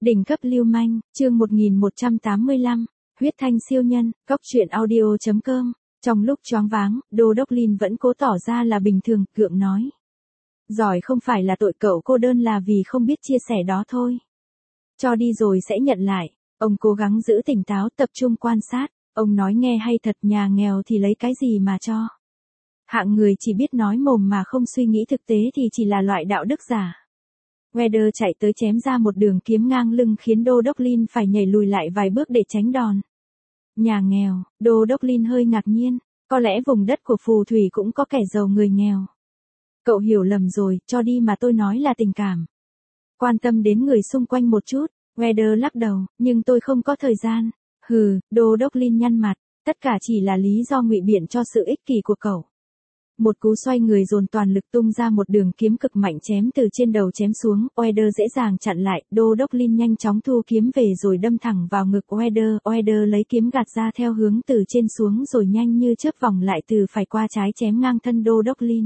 Đỉnh cấp lưu manh, chương 1185, huyết thanh siêu nhân, góc truyện audio.com. Trong lúc choáng váng, Đô Đốc Linh vẫn cố tỏ ra là bình thường, gượng nói. Giỏi không phải là tội cậu cô đơn là vì không biết chia sẻ đó thôi. Cho đi rồi sẽ nhận lại. Ông cố gắng giữ tỉnh táo, tập trung quan sát. Ông nói nghe hay thật, nhà nghèo thì lấy cái gì mà cho. Hạng người chỉ biết nói mồm mà không suy nghĩ thực tế thì chỉ là loại đạo đức giả. Weather chạy tới chém ra một đường kiếm ngang lưng khiến Đô Đốc Linh phải nhảy lùi lại vài bước để tránh đòn. Nhà nghèo, Đô Đốc Linh hơi ngạc nhiên, có lẽ vùng đất của phù thủy cũng có kẻ giàu người nghèo. Cậu hiểu lầm rồi, cho đi mà tôi nói là tình cảm. Quan tâm đến người xung quanh một chút, Weather lắc đầu, nhưng tôi không có thời gian. Hừ, Đô Đốc Linh nhăn mặt, tất cả chỉ là lý do ngụy biện cho sự ích kỷ của cậu. Một cú xoay người dồn toàn lực tung ra một đường kiếm cực mạnh chém từ trên đầu chém xuống, Weather dễ dàng chặn lại, Đô Đốc Linh nhanh chóng thu kiếm về rồi đâm thẳng vào ngực Weather lấy kiếm gạt ra theo hướng từ trên xuống rồi nhanh như chớp vòng lại từ phải qua trái chém ngang thân Đô Đốc Linh.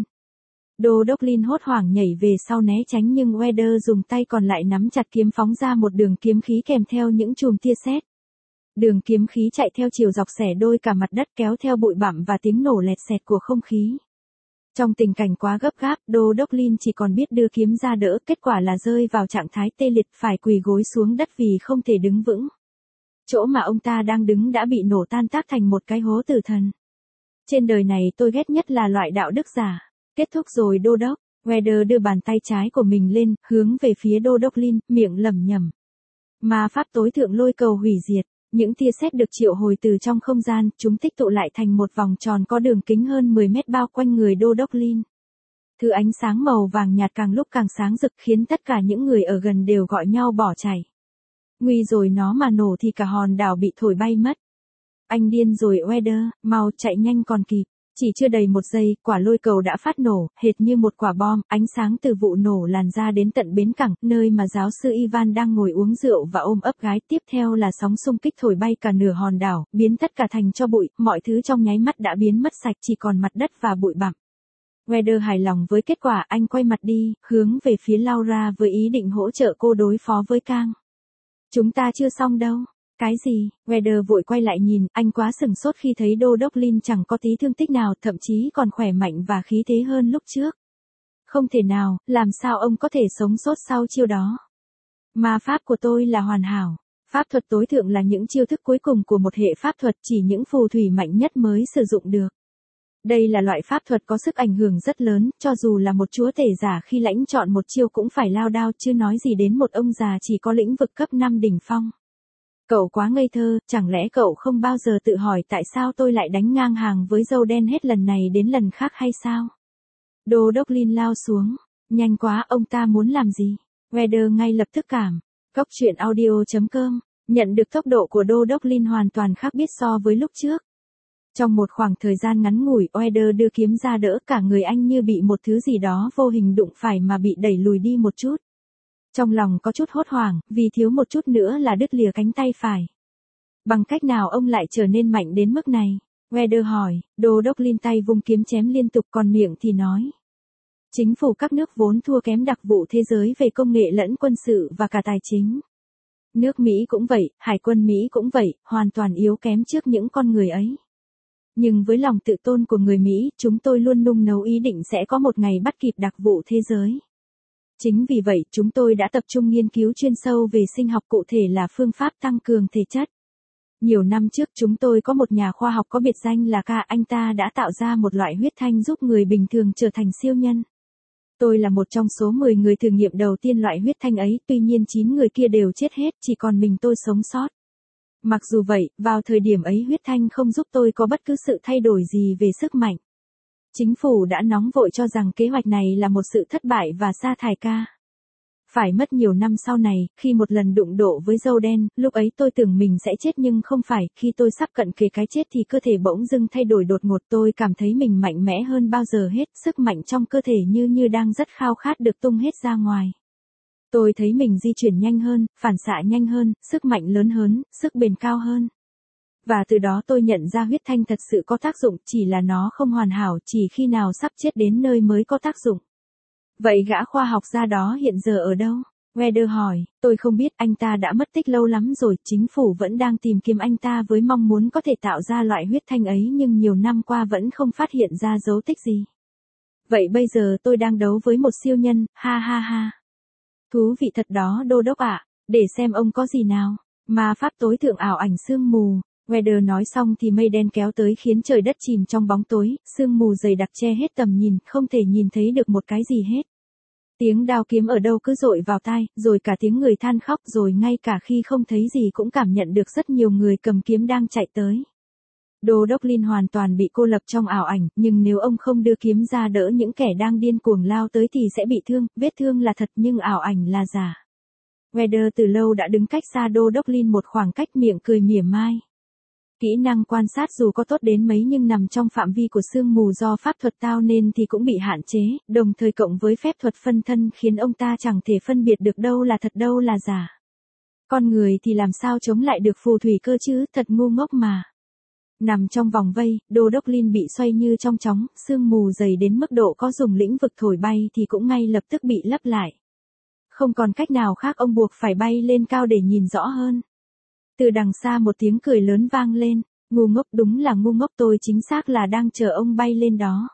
Đô Đốc Linh hốt hoảng nhảy về sau né tránh nhưng Weather dùng tay còn lại nắm chặt kiếm phóng ra một đường kiếm khí kèm theo những chùm tia sét. Đường kiếm khí chạy theo chiều dọc xẻ đôi cả mặt đất kéo theo bụi bặm và tiếng nổ lẹt xẹt của không khí. Trong tình cảnh quá gấp gáp, Đô Đốc Linh chỉ còn biết đưa kiếm ra đỡ, kết quả là rơi vào trạng thái tê liệt phải quỳ gối xuống đất vì không thể đứng vững. Chỗ mà ông ta đang đứng đã bị nổ tan tác thành một cái hố tử thần. Trên đời này tôi ghét nhất là loại đạo đức giả. Kết thúc rồi Đô Đốc, Weather đưa bàn tay trái của mình lên, hướng về phía Đô Đốc Linh, miệng lẩm nhẩm. Ma pháp tối thượng lôi cầu hủy diệt. Những tia sét được triệu hồi từ trong không gian, chúng tích tụ lại thành một vòng tròn có đường kính hơn 10 mét bao quanh người Đô Đốc Linh. Thứ ánh sáng màu vàng nhạt càng lúc càng sáng rực khiến tất cả những người ở gần đều gọi nhau bỏ chạy. Nguy rồi, nó mà nổ thì cả hòn đảo bị thổi bay mất. Anh điên rồi Weather, mau chạy nhanh còn kịp. Chỉ chưa đầy một giây, quả lôi cầu đã phát nổ, hệt như một quả bom, ánh sáng từ vụ nổ lan ra đến tận bến cảng, nơi mà giáo sư Ivan đang ngồi uống rượu và ôm ấp gái. Tiếp theo là sóng xung kích thổi bay cả nửa hòn đảo, biến tất cả thành tro bụi, mọi thứ trong nháy mắt đã biến mất sạch, chỉ còn mặt đất và bụi bặm. Weather hài lòng với kết quả, anh quay mặt đi, hướng về phía Laura với ý định hỗ trợ cô đối phó với Kang. Chúng ta chưa xong đâu. Cái gì? Weather vội quay lại nhìn, anh quá sửng sốt khi thấy Đô Đốc Linh chẳng có tí thương tích nào, thậm chí còn khỏe mạnh và khí thế hơn lúc trước. Không thể nào, làm sao ông có thể sống sót sau chiêu đó? Ma pháp của tôi là hoàn hảo. Pháp thuật tối thượng là những chiêu thức cuối cùng của một hệ pháp thuật chỉ những phù thủy mạnh nhất mới sử dụng được. Đây là loại pháp thuật có sức ảnh hưởng rất lớn, cho dù là một chúa tể giả khi lãnh chọn một chiêu cũng phải lao đao, chứ nói gì đến một ông già chỉ có lĩnh vực cấp 5 đỉnh phong. Cậu quá ngây thơ, chẳng lẽ cậu không bao giờ tự hỏi tại sao tôi lại đánh ngang hàng với dâu đen hết lần này đến lần khác hay sao? Đô Đốc Linh lao xuống. Nhanh quá, ông ta muốn làm gì? Weather ngay lập tức cảm. Góc truyện audio.com. Nhận được tốc độ của Đô Đốc Linh hoàn toàn khác biệt so với lúc trước. Trong một khoảng thời gian ngắn ngủi, Weather đưa kiếm ra đỡ, cả người anh như bị một thứ gì đó vô hình đụng phải mà bị đẩy lùi đi một chút. Trong lòng có chút hốt hoảng, vì thiếu một chút nữa là đứt lìa cánh tay phải. Bằng cách nào ông lại trở nên mạnh đến mức này? Weather hỏi. Đô Đốc Linh tay vung kiếm chém liên tục, còn miệng thì nói. Chính phủ các nước vốn thua kém đặc vụ thế giới về công nghệ lẫn quân sự và cả tài chính. Nước Mỹ cũng vậy, Hải quân Mỹ cũng vậy, hoàn toàn yếu kém trước những con người ấy. Nhưng với lòng tự tôn của người Mỹ, chúng tôi luôn nung nấu ý định sẽ có một ngày bắt kịp đặc vụ thế giới. Chính vì vậy, chúng tôi đã tập trung nghiên cứu chuyên sâu về sinh học, cụ thể là phương pháp tăng cường thể chất. Nhiều năm trước chúng tôi có một nhà khoa học có biệt danh là K, anh ta đã tạo ra một loại huyết thanh giúp người bình thường trở thành siêu nhân. Tôi là một trong số 10 người thử nghiệm đầu tiên loại huyết thanh ấy, tuy nhiên 9 người kia đều chết hết, chỉ còn mình tôi sống sót. Mặc dù vậy, vào thời điểm ấy huyết thanh không giúp tôi có bất cứ sự thay đổi gì về sức mạnh. Chính phủ đã nóng vội cho rằng kế hoạch này là một sự thất bại và sa thải K. Phải mất nhiều năm sau này, khi một lần đụng độ với dâu đen, lúc ấy tôi tưởng mình sẽ chết nhưng không phải, khi tôi sắp cận kề cái chết thì cơ thể bỗng dưng thay đổi đột ngột, tôi cảm thấy mình mạnh mẽ hơn bao giờ hết, sức mạnh trong cơ thể như đang rất khao khát được tung hết ra ngoài. Tôi thấy mình di chuyển nhanh hơn, phản xạ nhanh hơn, sức mạnh lớn hơn, sức bền cao hơn. Và từ đó tôi nhận ra huyết thanh thật sự có tác dụng, chỉ là nó không hoàn hảo, chỉ khi nào sắp chết đến nơi mới có tác dụng. Vậy gã khoa học gia đó hiện giờ ở đâu? Weather hỏi, tôi không biết, anh ta đã mất tích lâu lắm rồi, chính phủ vẫn đang tìm kiếm anh ta với mong muốn có thể tạo ra loại huyết thanh ấy nhưng nhiều năm qua vẫn không phát hiện ra dấu tích gì. Vậy bây giờ tôi đang đấu với một siêu nhân, ha ha ha. Thú vị thật đó đô đốc ạ, để xem ông có gì nào. Ma pháp tối thượng ảo ảnh sương mù. Weather nói xong thì mây đen kéo tới khiến trời đất chìm trong bóng tối, sương mù dày đặc che hết tầm nhìn, không thể nhìn thấy được một cái gì hết. Tiếng đao kiếm ở đâu cứ dội vào tai, rồi cả tiếng người than khóc, rồi ngay cả khi không thấy gì cũng cảm nhận được rất nhiều người cầm kiếm đang chạy tới. Đô đốc Lin hoàn toàn bị cô lập trong ảo ảnh, nhưng nếu ông không đưa kiếm ra đỡ những kẻ đang điên cuồng lao tới thì sẽ bị thương, vết thương là thật nhưng ảo ảnh là giả. Weather từ lâu đã đứng cách xa đô đốc Lin một khoảng cách, miệng cười mỉa mai. Kỹ năng quan sát dù có tốt đến mấy nhưng nằm trong phạm vi của sương mù do pháp thuật tạo nên thì cũng bị hạn chế, đồng thời cộng với phép thuật phân thân khiến ông ta chẳng thể phân biệt được đâu là thật đâu là giả. Con người thì làm sao chống lại được phù thủy cơ chứ, thật ngu ngốc mà. Nằm trong vòng vây, đô đốc Lin bị xoay như trong chóng, sương mù dày đến mức độ có dùng lĩnh vực thổi bay thì cũng ngay lập tức bị lấp lại. Không còn cách nào khác, ông buộc phải bay lên cao để nhìn rõ hơn. Từ đằng xa một tiếng cười lớn vang lên, ngu ngốc, đúng là ngu ngốc, tôi chính xác là đang chờ ông bay lên đó.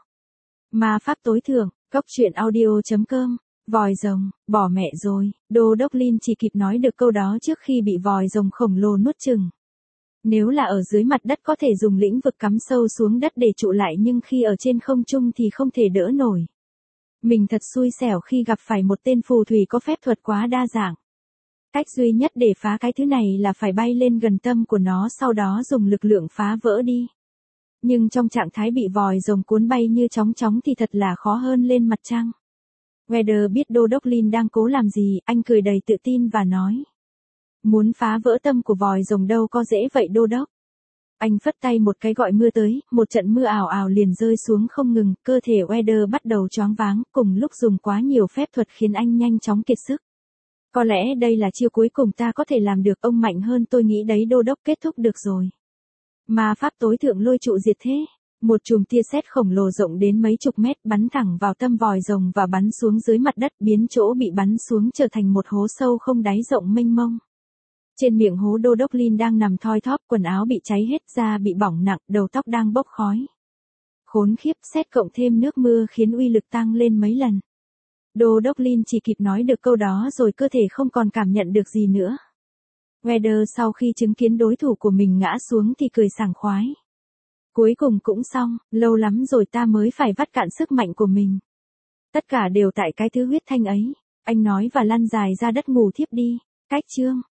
Ma pháp tối thượng, góc truyện audio.com, vòi rồng, bỏ mẹ rồi, đô đốc Lin chỉ kịp nói được câu đó trước khi bị vòi rồng khổng lồ nuốt chửng. Nếu là ở dưới mặt đất có thể dùng lĩnh vực cắm sâu xuống đất để trụ lại nhưng khi ở trên không trung thì không thể đỡ nổi. Mình thật xui xẻo khi gặp phải một tên phù thủy có phép thuật quá đa dạng. Cách duy nhất để phá cái thứ này là phải bay lên gần tâm của nó, sau đó dùng lực lượng phá vỡ đi. Nhưng trong trạng thái bị vòi rồng cuốn bay như chóng chóng thì thật là khó hơn lên mặt trăng. Weather biết đô đốc Lin đang cố làm gì, anh cười đầy tự tin và nói. Muốn phá vỡ tâm của vòi rồng đâu có dễ vậy đô đốc. Anh phất tay một cái gọi mưa tới, một trận mưa ảo ảo liền rơi xuống không ngừng, cơ thể Weather bắt đầu choáng váng, cùng lúc dùng quá nhiều phép thuật khiến anh nhanh chóng kiệt sức. Có lẽ đây là chiêu cuối cùng ta có thể làm được, ông mạnh hơn tôi nghĩ đấy đô đốc, kết thúc được rồi. Ma pháp tối thượng lôi trụ diệt thế. Một chùm tia sét khổng lồ rộng đến mấy chục mét bắn thẳng vào tâm vòi rồng và bắn xuống dưới mặt đất, biến chỗ bị bắn xuống trở thành một hố sâu không đáy rộng mênh mông. Trên miệng hố đô đốc Lin đang nằm thoi thóp, quần áo bị cháy hết, da bị bỏng nặng, đầu tóc đang bốc khói. Khốn khiếp, sét cộng thêm nước mưa khiến uy lực tăng lên mấy lần. Đô đốc Lin chỉ kịp nói được câu đó rồi cơ thể không còn cảm nhận được gì nữa. Weather sau khi chứng kiến đối thủ của mình ngã xuống thì cười sảng khoái. Cuối cùng cũng xong, lâu lắm rồi ta mới phải vắt cạn sức mạnh của mình. Tất cả đều tại cái thứ huyết thanh ấy, anh nói và lăn dài ra đất ngủ thiếp đi. Cách chương